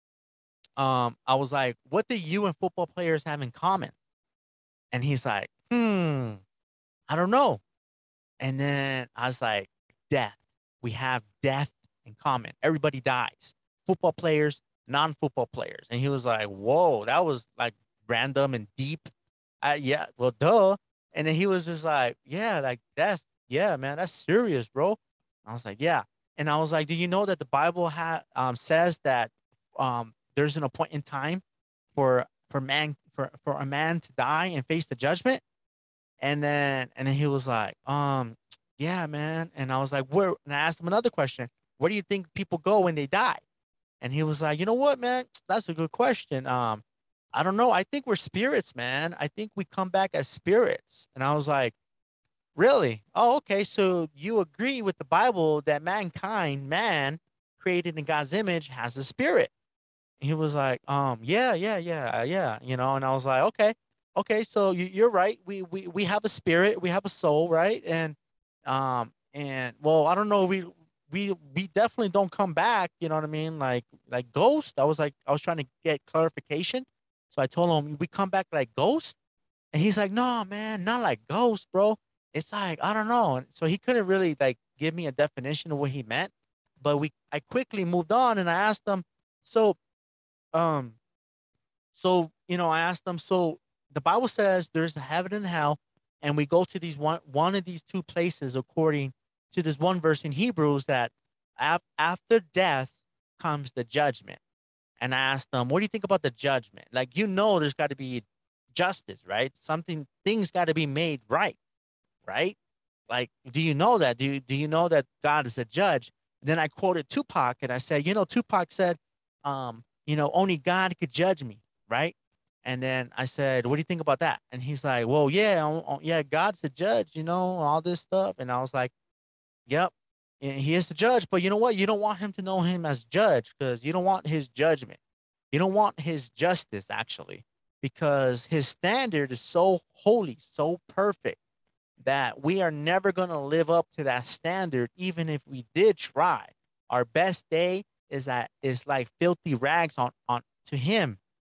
B: um, I was like, "What do you and football players have in common?" And he's like, "Hmm, I don't know." And then I was like, "Death. We have death in common. Everybody dies. Football players, non-football players." And he was like, "Whoa, that was like random and deep." I, yeah, well, duh. And then he was just like, "Yeah, like death. Yeah, man, that's serious, bro." I was like, "Yeah." And I was like, "Do you know that the Bible ha- um, says that um, there's an appointed time for for man for for a man to die and face the judgment?" And then and then he was like, um, "Yeah, man." And I was like, "Where?" And I asked him another question. "Where do you think people go when they die?" And he was like, "You know what, man? That's a good question. Um, I don't know. I think we're spirits, man. I think we come back as spirits." And I was like, "Really? Oh, okay. So you agree with the Bible that mankind, man, created in God's image, has a spirit?" He was like, um, "Yeah, yeah, yeah, uh, yeah," you know. And I was like, "Okay, okay, so you, you're right. We we we have a spirit, we have a soul, right?" And um, and well, I don't know. We we we definitely don't come back. You know what I mean? Like like ghost. I was like, I was trying to get clarification, so I told him we come back like ghost, and he's like, "No, man, not like ghost, bro. It's like I don't know." And so he couldn't really like give me a definition of what he meant, but we I quickly moved on, and I asked him, so um so, you know, I asked them, so the Bible says there's a heaven and hell, and we go to these one one of these two places according to this one verse in Hebrews that af- after death comes the judgment. And I asked them, "What do you think about the judgment? Like, you know, there's got to be justice, right? Something things got to be made right, right? Like, do you know that? Do you do you know that God is a judge?" Then I quoted Tupac and I said, "You know, Tupac said, um, you know, only God could judge me, right?" And then I said, "What do you think about that?" And he's like, "Well, yeah, oh, oh, yeah, God's the judge, you know, all this stuff." And I was like, "Yep, and he is the judge, but you know what? You don't want him to know him as judge because you don't want his judgment. You don't want his justice, actually, because his standard is so holy, so perfect that we are never going to live up to that standard even if we did try. Our best day is that is like filthy rags on on to him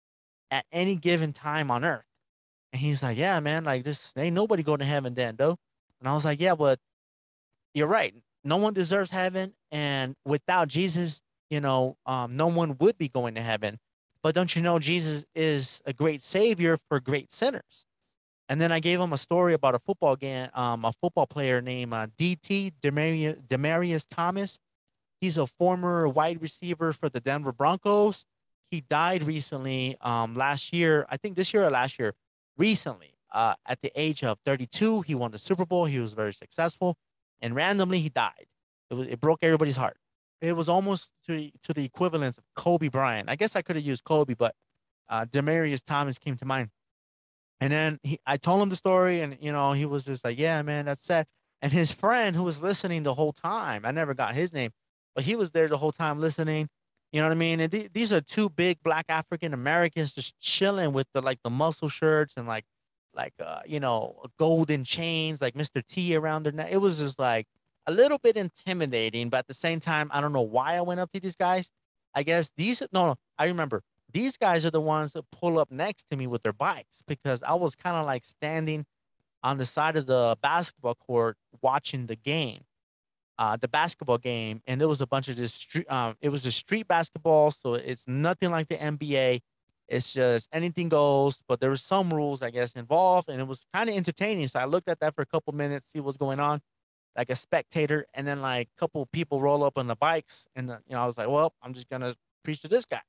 B: at any given time on earth." And he's like, "Yeah, man, like this ain't nobody going to heaven then, though." And I was like, "Yeah, but you're right. No one deserves heaven, and without Jesus, you know, um, no one would be going to heaven. But don't you know Jesus is a great savior for great sinners?" And then I gave him a story about a football game, um, a football player named uh, D T Demarius, Demarius Thomas. He's a former wide receiver for the Denver Broncos. He died recently, um, last year. I think this year or last year. Recently, uh, at the age of thirty-two, he won the Super Bowl. He was very successful, and randomly he died. It was it broke everybody's heart. It was almost to to the equivalence of Kobe Bryant. I guess I could have used Kobe, but uh, Demarius Thomas came to mind. And then he, I told him the story, and you know, he was just like, "Yeah, man, that's sad." And his friend who was listening the whole time, I never got his name, but he was there the whole time listening. You know what I mean? And th- these are two big black African Americans just chilling with the like the muscle shirts and like like uh you know golden chains like mister T around their neck. It was just like a little bit intimidating, but at the same time, I don't know why I went up to these guys. I guess these no, no I remember these guys are the ones that pull up next to me with their bikes because I was kind of like standing on the side of the basketball court watching the game, uh, the basketball game, and there was a bunch of this street. Um, it was a street basketball, so it's nothing like the N B A. It's just anything goes, but there were some rules, I guess, involved, and it was kind of entertaining. So I looked at that for a couple minutes, see what's going on, like a spectator, and then like a couple people roll up on the bikes, and the, you know I was like, well, I'm just gonna preach to this guy.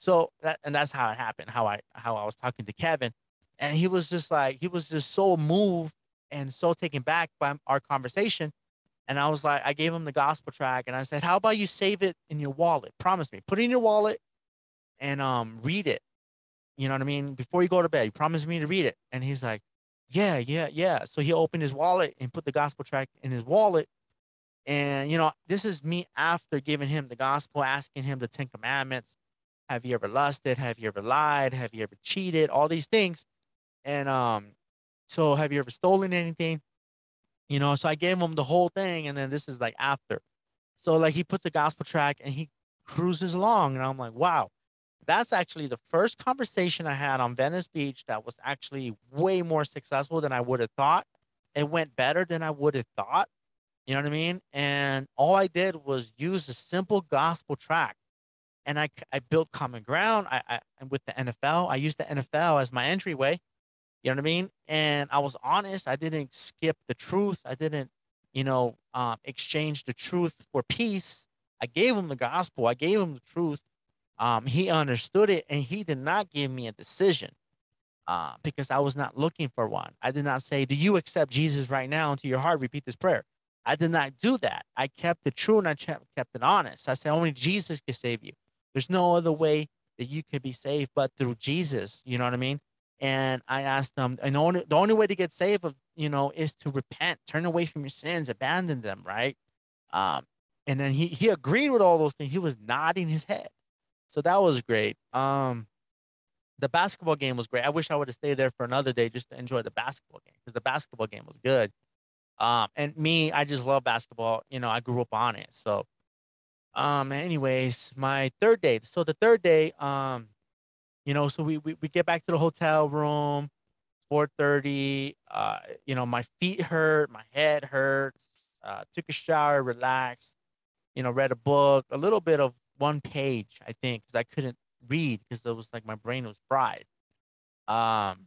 B: So that, and that's how it happened. How I how I was talking to Kevin, and he was just like he was just so moved and so taken back by our conversation. And I was like, I gave him the gospel track, and I said, "How about you save it in your wallet? Promise me, put it in your wallet and um read it. You know what I mean? Before you go to bed, you promise me to read it." And he's like, "Yeah, yeah, yeah." So he opened his wallet and put the gospel track in his wallet. And you know, this is me after giving him the gospel, asking him the Ten Commandments. Have you ever lusted? Have you ever lied? Have you ever cheated? All these things. And um, so have you ever stolen anything? You know, so I gave him the whole thing, and then this is like after. So like he puts the gospel track and he cruises along, and I'm like, wow, that's actually the first conversation I had on Venice Beach that was actually way more successful than I would have thought. It went better than I would have thought. You know what I mean? And all I did was use a simple gospel track, and I I built common ground. I, I and with the N F L, I used the N F L as my entryway. You know what I mean? And I was honest. I didn't skip the truth. I didn't, you know, um, exchange the truth for peace. I gave him the gospel. I gave him the truth. Um, he understood it, and he did not give me a decision uh, because I was not looking for one. I did not say, "Do you accept Jesus right now into your heart? Repeat this prayer." I did not do that. I kept it true and I kept kept it honest. I said, "Only Jesus can save you. There's no other way that you can be saved but through Jesus." You know what I mean? And I asked them, and the only, the only way to get saved, of, you know, is to repent, turn away from your sins, abandon them, right? Um, and then he he agreed with all those things. He was nodding his head, so that was great. Um, the basketball game was great. I wish I would have stayed there for another day just to enjoy the basketball game because the basketball game was good. Um, and me, I just love basketball. You know, I grew up on it. So, um, anyways, my third day. So the third day, um, you know, so we we, we get back to the hotel room, four thirty. Uh, you know, my feet hurt, my head hurts. Uh, took a shower, relaxed. You know, read a book, a little bit of one page, I think, because I couldn't read because it was like my brain was fried. Um,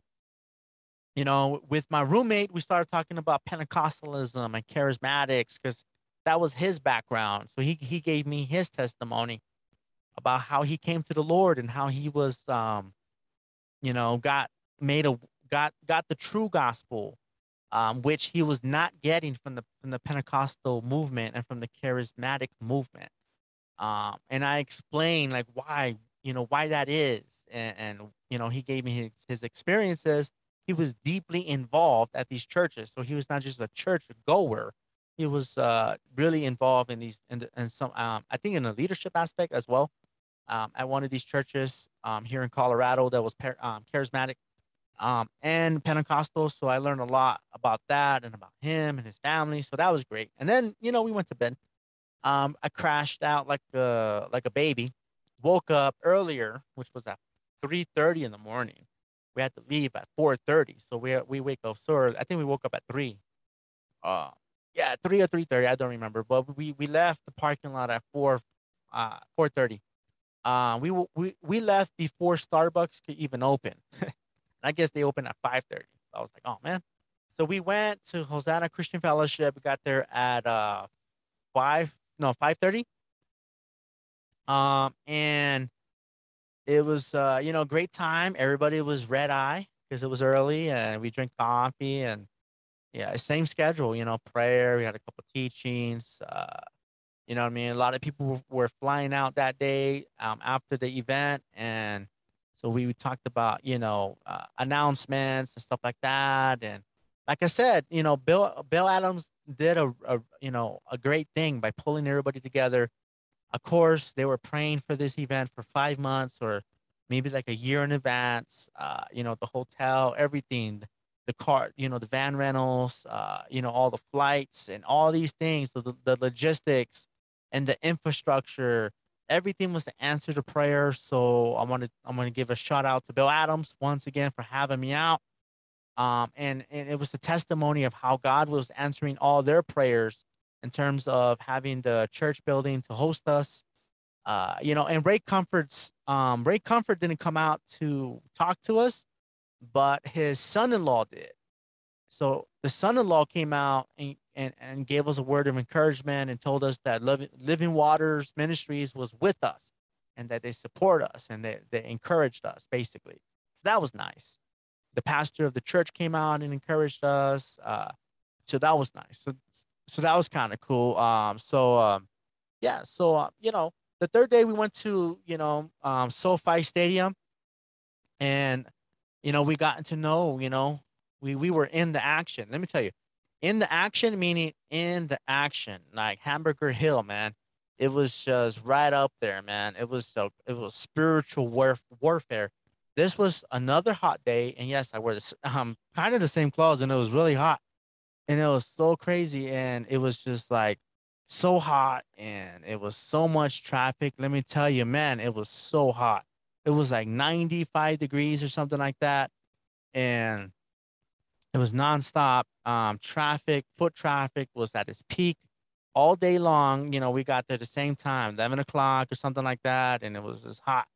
B: you know, with my roommate, we started talking about Pentecostalism and charismatics because that was his background. So he he gave me his testimony about how he came to the Lord and how he was, um, you know, got made a got got the true gospel, um, which he was not getting from the from the Pentecostal movement and from the charismatic movement. Um, and I explained like why, you know, why that is, and, and you know, he gave me his, his experiences. He was deeply involved at these churches, so he was not just a church goer. He was uh, really involved in these, in, the, in some, um, I think, in the leadership aspect as well. Um, at one of these churches um, here in Colorado that was par- um, charismatic um, and Pentecostal. So I learned a lot about that and about him and his family. So that was great. And then, you know, we went to bed. Um, I crashed out like a like a baby. Woke up earlier, which was at three thirty in the morning. We had to leave at four thirty, so we we wake up so early. I think we woke up at three. Uh, yeah, three or three thirty. I don't remember, but we we left the parking lot at four, uh, four thirty. Uh, we w- we we left before Starbucks could even open. And I guess they opened at five thirty. I was like, oh man. So we went to Hosanna Christian Fellowship. We got there at uh five no five thirty. Um, and it was uh, you know, great time. Everybody was red eye because it was early, and we drank coffee and yeah, same schedule. You know, prayer. We had a couple teachings. Uh, you know what I mean? A lot of people were flying out that day um, after the event, and so we talked about, you know, uh, announcements and stuff like that. And like I said, you know, Bill Bill Adams did a, a you know, a great thing by pulling everybody together. Of course, they were praying for this event for five months or maybe like a year in advance. Uh, you know, the hotel, everything, the car, you know, the van rentals, uh, you know, all the flights and all these things, the, the, the logistics and the infrastructure. Everything was to answer the prayer. So I want to I'm going to give a shout out to Bill Adams once again for having me out. Um, and, and it was a testimony of how God was answering all their prayers in terms of having the church building to host us. Uh, you know, and Ray Comfort's um, Ray Comfort didn't come out to talk to us, but his son-in-law did. So the son-in-law came out and, and, and gave us a word of encouragement and told us that Living, Living Waters Ministries was with us. and that they support us and they, they encouraged us, basically. That was nice. The pastor of the church came out and encouraged us. Uh, so that was nice. So, so that was kind of cool. Um, so, um, yeah, so, uh, you know, the third day we went to, you know, um, SoFi Stadium, and, you know, we got to know, you know, we, we were in the action. Let me tell you, in the action, meaning in the action, like Hamburger Hill, man. It was just right up there, man. It was so, it was spiritual warf- warfare. This was another hot day. And yes, I wore this, um, kind of the same clothes, and it was really hot, and it was so crazy. And it was just like so hot, and it was so much traffic. Let me tell you, man, it was so hot. It was like ninety-five degrees or something like that. And it was nonstop. Um, traffic, foot traffic was at its peak all day long. You know, we got there at the same time, eleven o'clock or something like that. And it was just hot.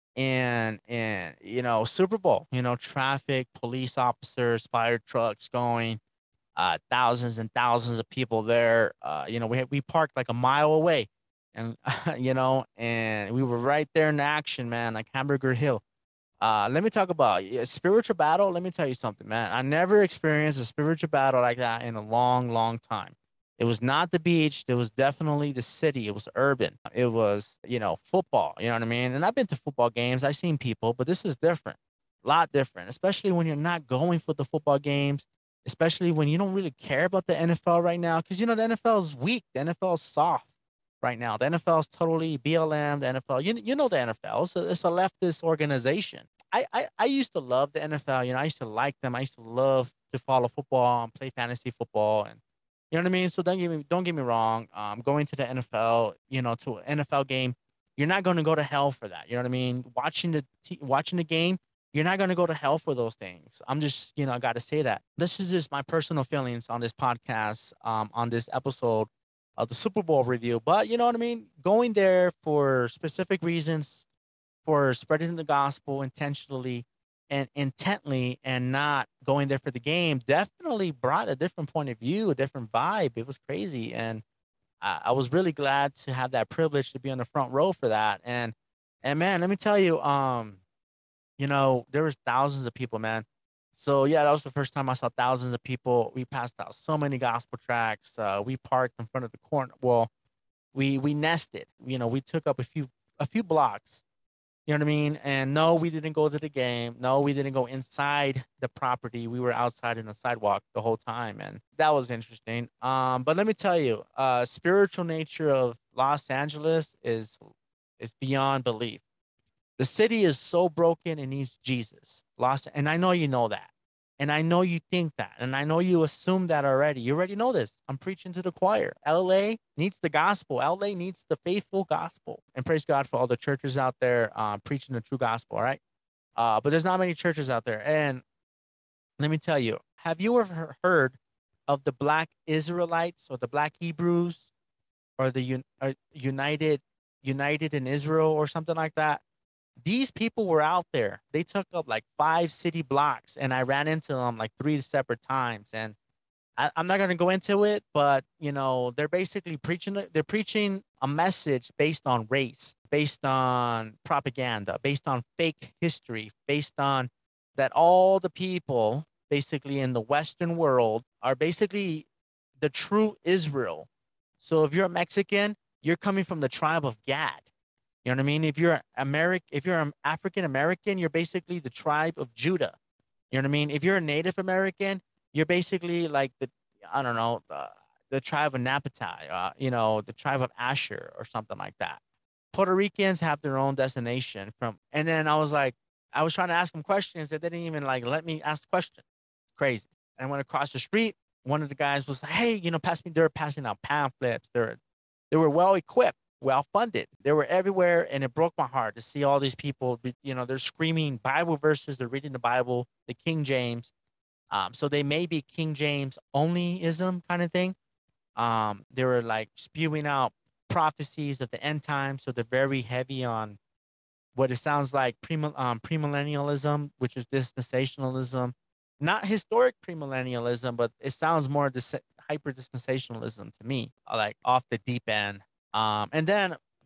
B: And, and, you know, Super Bowl, you know, traffic, police officers, fire trucks going, uh, thousands and thousands of people there. Uh, you know, we had, we parked like a mile away, and you know, and we were right there in action, man, like Hamburger Hill. Uh, let me talk about yeah, spiritual battle. Let me tell you something, man. I never experienced a spiritual battle like that in a long, long time. It was not the beach. It was definitely the city. It was urban. It was, you know, football. You know what I mean? And I've been to football games. I've seen people, but this is different, a lot different, especially when you're not going for the football games, especially when you don't really care about the N F L right now. Because, you know, the N F L is weak. The N F L is soft right now. The N F L is totally B L M. The N F L, you, you know, the N F L. It's a, it's a leftist organization. I, I, I used to love the N F L. You know, I used to like them. I used to love to follow football and play fantasy football, and you know what I mean. So don't get me don't get me wrong. Um, going to the N F L, you know, to an N F L game, you're not going to go to hell for that. You know what I mean. Watching the t- watching the game, you're not going to go to hell for those things. I'm just, you know, I got to say that. This is just my personal feelings on this podcast, um, on this episode of the Super Bowl review. But you know what I mean. Going there for specific reasons, for spreading the gospel intentionally and intently, and not going there for the game, definitely brought a different point of view, a different vibe. It was crazy. And I, I was really glad to have that privilege to be on the front row for that. And, and man, let me tell you, um, you know, there was thousands of people, man. So yeah, that was the first time I saw thousands of people. We passed out so many gospel tracks. Uh, we parked in front of the corner. Well, we, we nested, you know, we took up a few, a few blocks. You know what I mean? And no, we didn't go to the game. No, we didn't go inside the property. We were outside in the sidewalk the whole time, and that was interesting. Um, but let me tell you, uh, spiritual nature of Los Angeles is is beyond belief. The city is so broken, it needs Jesus. Los, and I know you know that. And I know you think that. And I know you assume that already. You already know this. I'm preaching to the choir. L A needs the gospel. L A needs the faithful gospel. And praise God for all the churches out there uh, preaching the true gospel, all right? Uh, but there's not many churches out there. And let me tell you, have you ever heard of the Black Israelites or the Black Hebrews or the un- uh, United United in Israel or something like that? These people were out there. They took up like five city blocks, and I ran into them like three separate times. And I, I'm not going to go into it, but you know, they're basically preaching. They're preaching a message based on race, based on propaganda, based on fake history, based on that all the people basically in the Western world are basically the true Israel. So if you're a Mexican, you're coming from the tribe of Gad. You know what I mean? If you're American, if you're an African American, you're basically the tribe of Judah. You know what I mean? If you're a Native American, you're basically like the, I don't know, uh, the tribe of Napati, uh, you know, the tribe of Asher or something like that. Puerto Ricans have their own destination from, and then I was like, I was trying to ask them questions that they didn't even like let me ask the question. Crazy. And I went across the street. One of the guys was like, hey, you know, pass me. They were passing out pamphlets. They're, they were well equipped, well funded. They were everywhere, and it broke my heart to see all these people. You know, they're screaming Bible verses. They're reading the Bible, the King James. Um, so they may be King James onlyism kind of thing. Um, they were like spewing out prophecies of the end times. So they're very heavy on what it sounds like premill- um, premillennialism, which is dispensationalism, not historic premillennialism, but it sounds more dis- hyper dispensationalism to me, uh, like off the deep end. Um, and then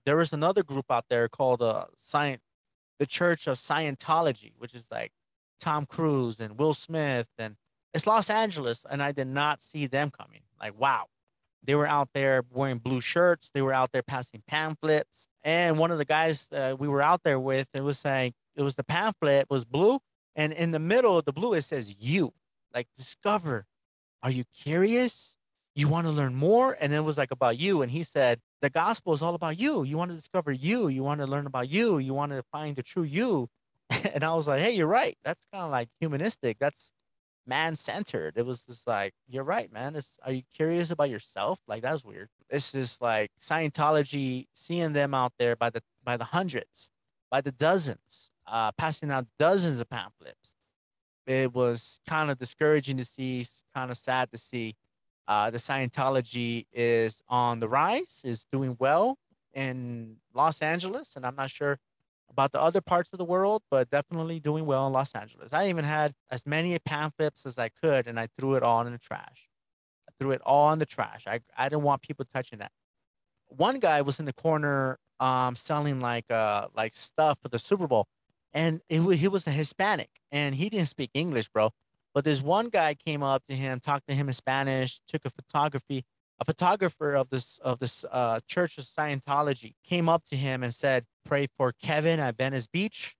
B: there was another group out there called uh, Scient- the Church of Scientology, which is like Tom Cruise and Will Smith, and it's Los Angeles, and I did not see them coming. Like, wow. They were out there wearing blue shirts. They were out there passing pamphlets. And one of the guys uh, we were out there with, it was like, it was the pamphlet was blue. And in the middle of the blue, it says you, like discover. Are you curious? You want to learn more? And it was like about you. And he said, the gospel is all about you. You want to discover you. You want to learn about you. You want to find the true you. And I was like, hey, you're right. That's kind of like humanistic. That's man-centered. It was just like, you're right, man. It's, are you curious about yourself? Like, that's weird. It's just like Scientology, seeing them out there by the by the hundreds, by the dozens, uh, passing out dozens of pamphlets. It was kind of discouraging to see, kind of sad to see. Uh, the Scientology is on the rise, is doing well in Los Angeles, and I'm not sure about the other parts of the world, but definitely doing well in Los Angeles. I even had as many pamphlets as I could, and I threw it all in the trash. I threw it all in the trash. I, I didn't want people touching that. One guy was in the corner um, selling like uh, like stuff for the Super Bowl, and it, he was a Hispanic, and he didn't speak English, bro. But this one guy came up to him, talked to him in Spanish, took a photography. A photographer of this of this uh, Church of Scientology came up to him and said, "Pray for Kevin at Venice Beach.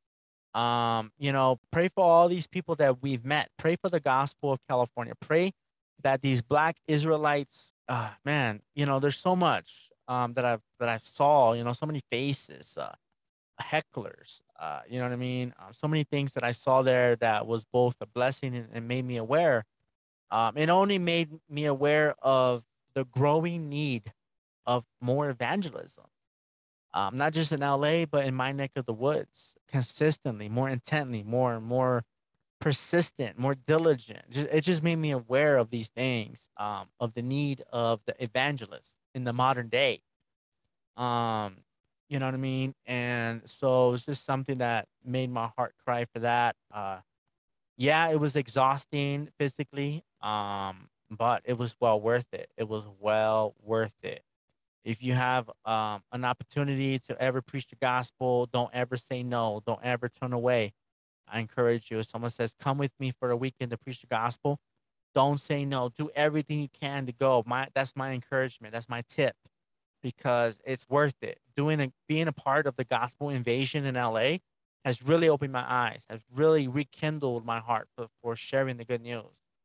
B: Um, you know, pray for all these people that we've met. Pray for the gospel of California. Pray that these Black Israelites, uh, man, you know, there's so much um, that I've that I saw. You know, so many faces, uh, hecklers. Uh, you know what I mean? Um, so many things that I saw there that was both a blessing and, and made me aware. Um, it only made me aware of the growing need of more evangelism, um, not just in L A, but in my neck of the woods, consistently, more intently, more and more persistent, more diligent. It just made me aware of these things, um, of the need of the evangelist in the modern day. Um, you know what I mean? And so it's just something that made my heart cry for that. Uh, yeah, it was exhausting physically, um, but it was well worth it. It was well worth it. If you have um, an opportunity to ever preach the gospel, don't ever say no. Don't ever turn away. I encourage you. If someone says, come with me for a weekend to preach the gospel, don't say no. Do everything you can to go. My That's my encouragement. That's my tip, because it's worth it. Doing a, being a part of the gospel invasion in L A has really opened my eyes, has really rekindled my heart for, for sharing the good news.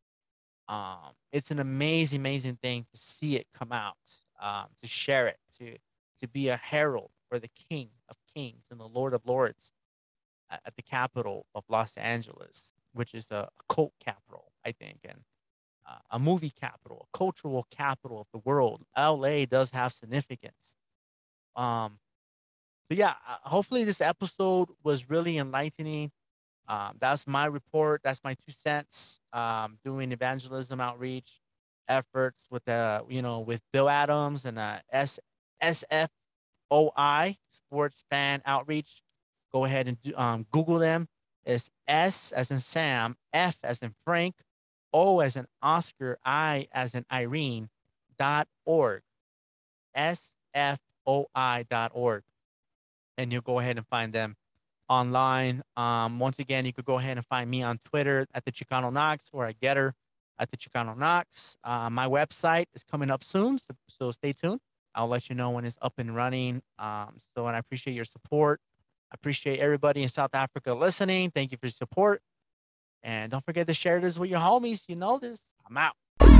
B: Um, it's an amazing, amazing thing to see it come out, um, to share it, to to be a herald for the King of Kings and the Lord of Lords at, at the capital of Los Angeles, which is a, a cult capital, I think, and uh, a movie capital, a cultural capital of the world. L A does have significance. Um, But yeah, uh, hopefully this episode was really enlightening. Um, that's my report. That's my two cents. Um, doing evangelism outreach efforts with uh, you know, with Bill Adams and uh, S S F O I Sports Fan Outreach. Go ahead and do, um, Google them. It's S as in Sam, F as in Frank, O as in Oscar, I as in Irene, dot org. S F O I dot org. And you'll go ahead and find them online. Um, once again, you could go ahead and find me on Twitter at the Chicano Knox, or at Getter at the Chicano Knox. Uh, my website is coming up soon, so, so stay tuned. I'll let you know when it's up and running. Um, so, and I appreciate your support. I appreciate everybody in South Africa listening. Thank you for your support. And don't forget to share this with your homies. You know this. I'm out.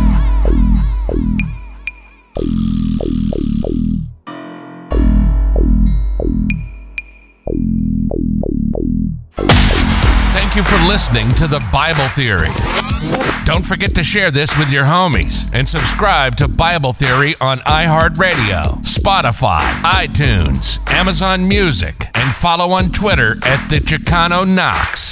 A: Thank you for listening to The Bible Theory. Don't forget to share this with your homies and subscribe to Bible Theory on iHeartRadio, Spotify, iTunes, Amazon Music, and follow on Twitter at the Chicano Knox.